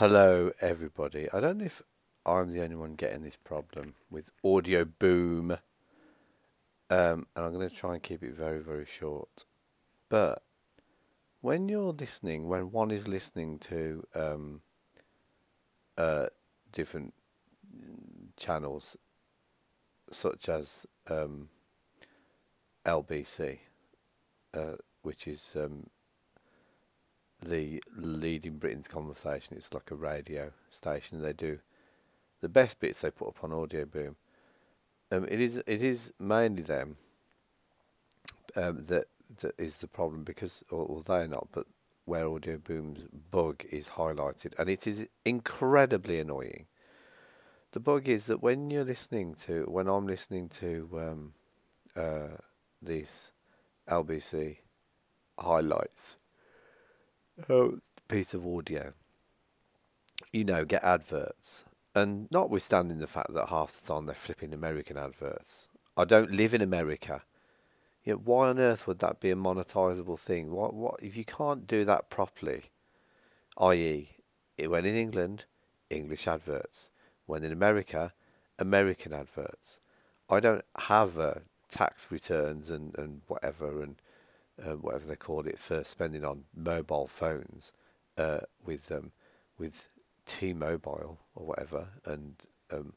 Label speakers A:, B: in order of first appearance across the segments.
A: Hello, everybody. I don't know if I'm the only one getting this problem with audio boom, and I'm going to try and keep it very, very short. But when you're listening, when one is listening to uh, different channels, such as LBC, which is the lead in Britain's conversation, it's like a radio station. They do the best bits they put up on audio boom. It is mainly them that is the problem because, or they're not, but where Audio Boom's bug is highlighted, and it is incredibly annoying. The bug is that when I'm listening to these LBC highlights piece of audio, get adverts, and notwithstanding the fact that half the time they're flipping American adverts. I don't live in America. Why on earth would that be a monetizable thing? What if you can't do that properly? I.e., when in England, English adverts. When in America, American adverts. I don't have tax returns and whatever they call it for spending on mobile phones with T-Mobile or whatever, um,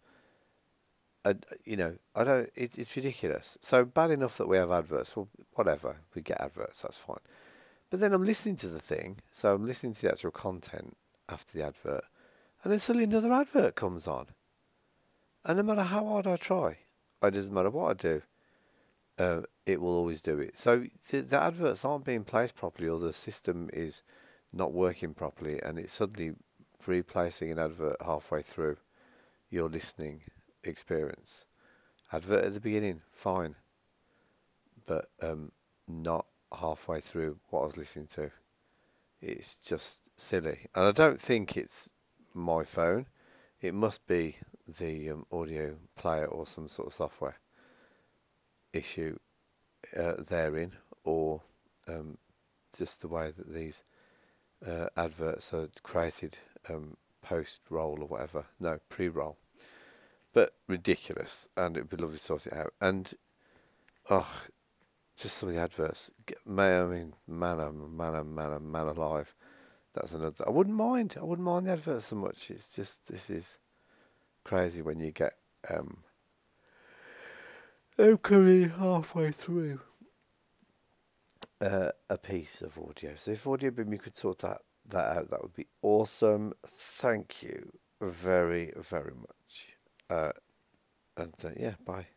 A: I don't. It's ridiculous. So bad enough that we have adverts. Well, whatever. We get adverts. That's fine. But then I'm listening to the thing. So I'm listening to the actual content after the advert, and then suddenly another advert comes on. And no matter how hard I try, it doesn't matter what I do. It will always do it. So the adverts aren't being placed properly, or the system is not working properly, and it's suddenly replacing an advert halfway through your listening experience. Advert at the beginning, fine, but not halfway through what I was listening to. It's just silly, and I don't think it's my phone. It must be the audio player or some sort of software issue therein, or just the way that these adverts are created post roll or whatever. No, pre roll. But ridiculous, and it'd be lovely to sort it out. And oh, just some of the adverts. Man, I mean, man alive. That's another. I wouldn't mind. I wouldn't mind the adverts so much. It's just this is crazy when you get coming halfway through a piece of audio. So if Audio Boom, you could sort that out, that would be awesome. Thank you very, very much. And yeah, bye.